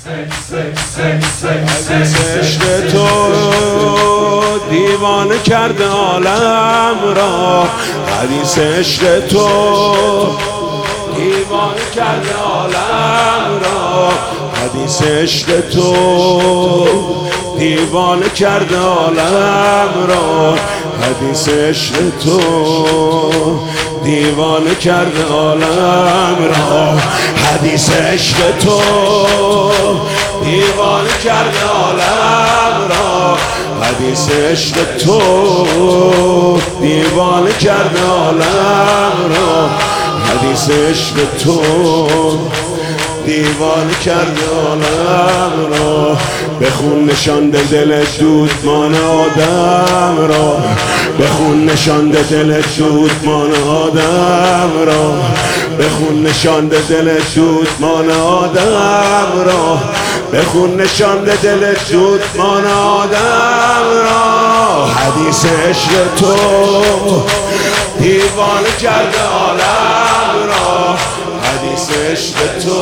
عشق تو دیوانه کرده عالم را، حدیث عشق تو دیوانه کرده عالم را، حدیث عشق تو دیوانه کرده عالم را، حدیث عشق تو دیوانه کرده عالم را، حدیث عشق تو دیوانه کرده عالم را، حدیث عشق تو دیوانه کرده عالم را، حدیث عشق تو دیوانه کرده عالم را، بخون نشانده دل دودمان آدم را، بخون نشانده دل دودمان آدم را، بخون نشانده دل دودمان آدم را، بخون نشانده دل دودمان آدم را، حدیث عشق تو دیوانه کرده عالم را، حدیث عشق تو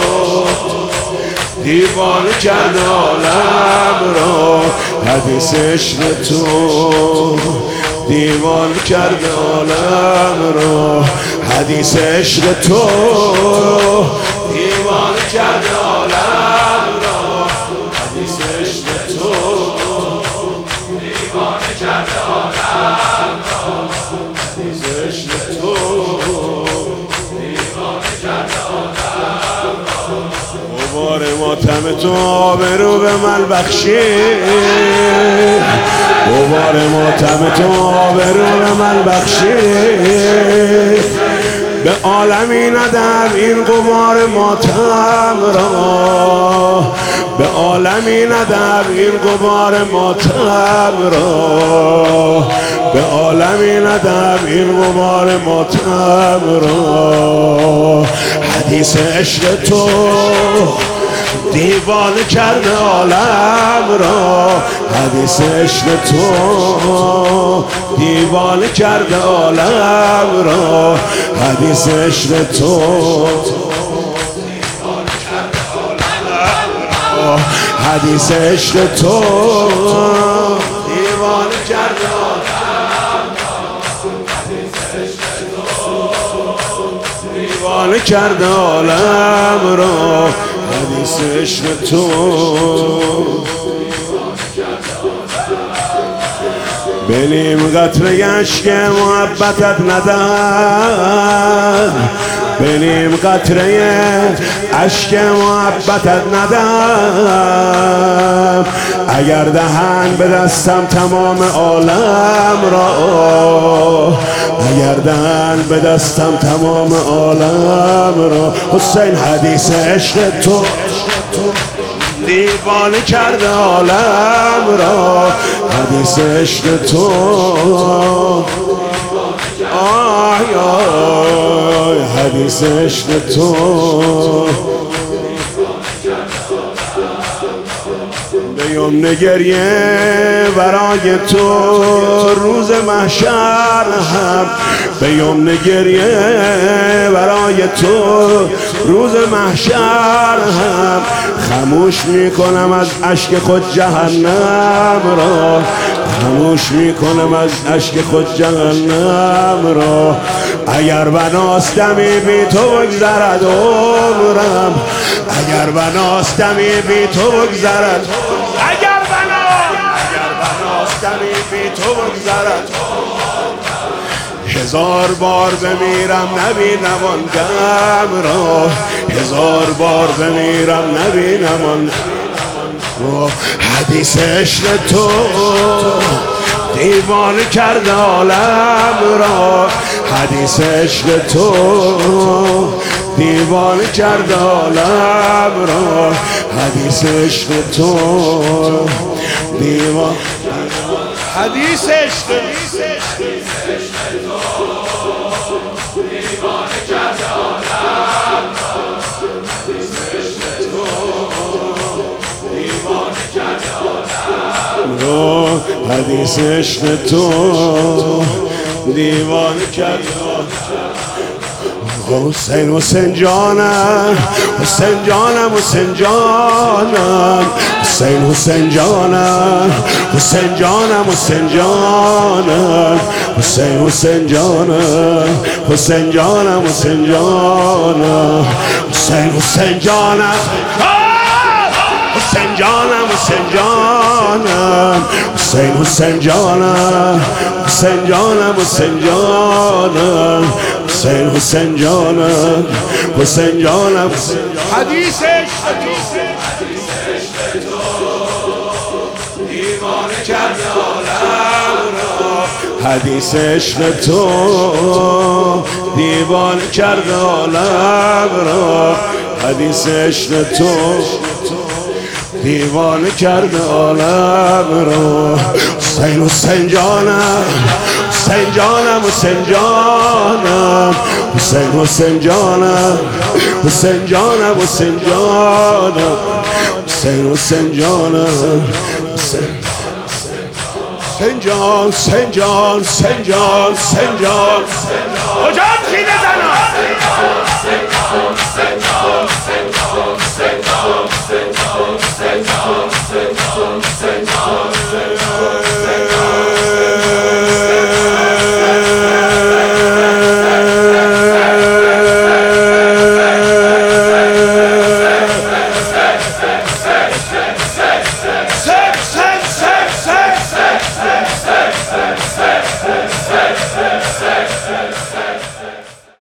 دیوانه کرده عالم را، حدیث عشق تو دیوانه کرده عالم را، حدیث عشق تو دیوانه کرده عالم را، حدیث عشق تو دیوانه کرده عالم را، حدیث عشق تو دیوانه کرده عالم را، غبار ماتم تو آبرو به من بخشید، غبار ماتم تو آبرو به من بخشید، به عالمی ندم این غبار ماتم را، به عالمی ندم این غبار ماتم را، به عالمی ندم این غبار ماتم را، حدیث عشق تو دیوانه کرده عالم را، حدیث عشق تو دیوانه کرده عالم را، حدیث عشق تو دیوانه کرده عالم را، حدیث عشق تو دیوانه کرده عالم را، حدیث عشق تو دیوانه کرده عالم را، حدیث عشق تو به نیم قطره اشک محبتت ندم، به نیم قطره اشک محبتت ندم، اگر دهن به دستم تمام عالم را، اگر دهن به دستم تمام عالم را، حسین حدیث عشق تو دیوانه کرده عالم را، حدیث عشق تو آی آی، حدیث عشق تو به یمن گریه برای تو روز محشر هم، به یمن گریه برای تو روز محشر هم، خاموش میکنم از اشک خود جهنم را، خاموش میکنم از اشک خود جهنم را، اگر بناست دمی بی تو بگذرد عمرم، اگر بناست دمی بی تو بگذرد، اگر بناست دمی بی تو بگذرد، هزار بار بمیرم نبینم آن دم را، هزار بار بمیرم نبینم آن را، حدیث عشق تو دیوانه کرده عالم را، حدیث عشق تو دیوانه کرده عالم را، حدیث عشق تو دیوانه، حدیث عشق تو دیوانه کرده عالم را، حدیث عشق تو دیوانه کرده عالم را، حدیث عشق تو دیوانه کرده حسین حسین جانم حسین جانم حسین جانم حسین حسین جانم حسین جانم حسین جانم حسین حسین جانم حسین جانم حسین جانم حسین حسین جانم حسین جانم حسین جانم حسین حسین جانم حسین جانم حسین جانم حسین حسین جانم حسین جانم حدیثش دیوانه کرد عالم را حدیث عشق تو دیوانه کرد عالم را حدیث عشق تو دیوانه کرد عالم را حسین حسین جانم حسین جانم حسین جانم حسین حسین جانم حسین جانم حسین جانم حسین حسین جانم حسین جان حسین جان حسین جان حسین جان